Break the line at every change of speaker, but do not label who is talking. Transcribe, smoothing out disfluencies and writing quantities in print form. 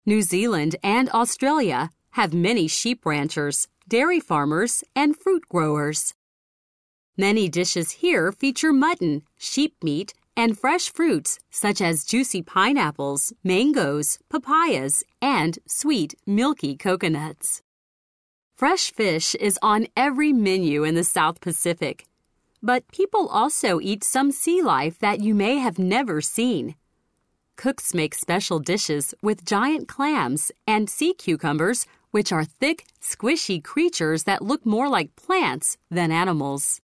New Zealand and Australia have many sheep ranchers, dairy farmers, and fruit growers. Many dishes here feature mutton, sheep meat, and fresh fruits such as juicy pineapples, mangoes, papayas, and sweet, milky coconuts. Fresh fish is on every menu in the South Pacific. But people also eat some sea life that you may have never seen. Cooks make special dishes with giant clams and sea cucumbers, which are thick, squishy creatures that look more like plants than animals.